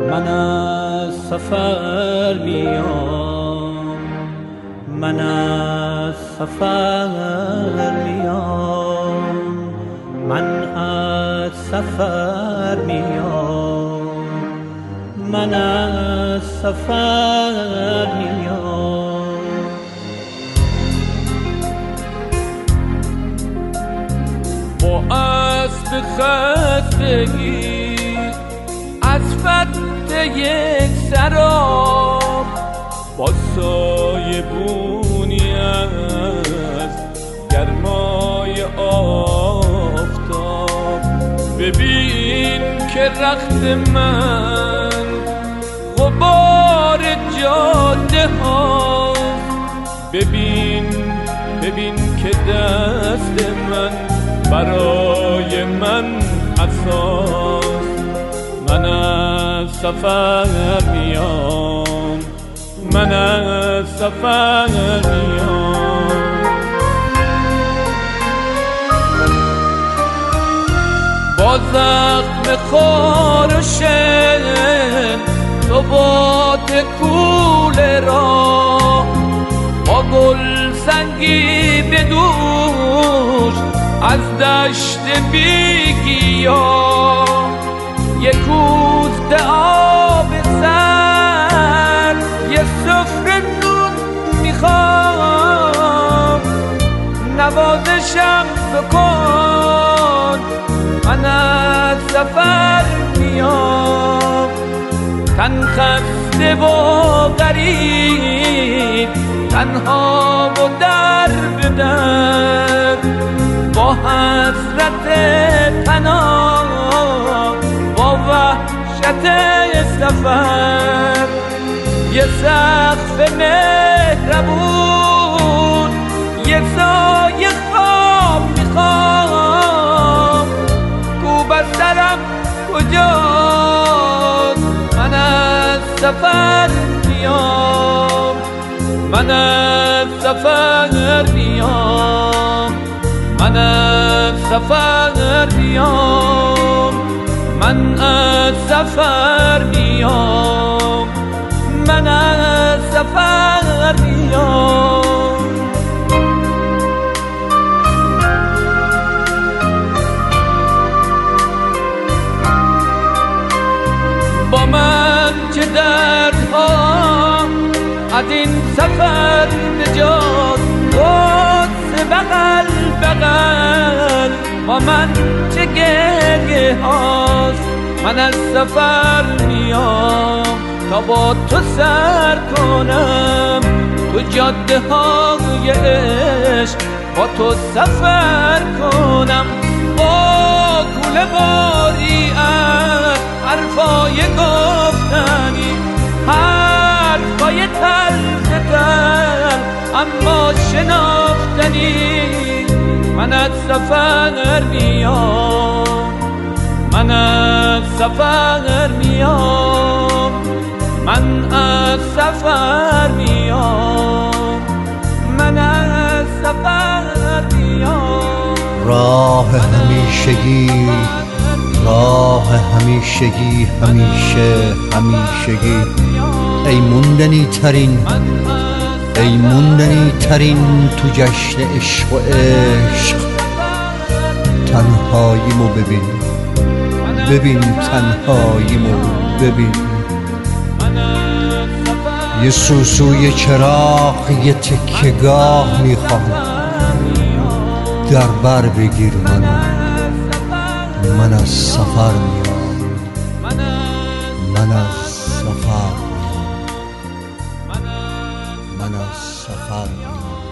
من از سفر میام، من از سفر میام، من از سفر میام، من از سفر میام. با اسب خستگی از فتح یک سراب، با سایه بونی از گرمای آفتاب، ببین که رخت من غبار جاده هاست، ببین که دست من برای من عصاست. من از سفر میام، من از سفر میام. با زخم خار و شن تو باد کوله را، با گل سنگی به دوش از دشت بیگیا، یک کوزه آب سر یه سفره نون میخوام، نوازشم بکن من از سفر میام. تن خسته و غریب، تنها و در به در، با حسرت پناه، با وحشت سفر، یه سقف مهربون، یه سایه خواب میخوام. کو بسترم کجاست؟ من از سفر میام، من از سفر میام، من از سفر میام، من از سفر میام، من از سفر میام. با من چه دردها از این سفر نجات، قدس بغل بغل با من چه گریه هاست. من از سفر میام تا با تو سر کنم تو جاده های عشق، با تو سفر کنم، با کوله باری از حرفای گفتنی، حرفای تلخ تر اما شناختنی. من از سفر میام، من از سفر میام، من از سفر میام، من از سفر میام. راه همیشگی، راه همیشگی، همیشه همیشگی، ای موندنی ترین، ای موندنی ترین تو جشن عشق و عشق. تنهاییمو ببین، ببین تنهاییمو ببین، یه سوسوی چراغ یه تکیه‌گاه میخوام، در بر بگیر منو، من از سفر میام، من از سفر، من از سفر میام.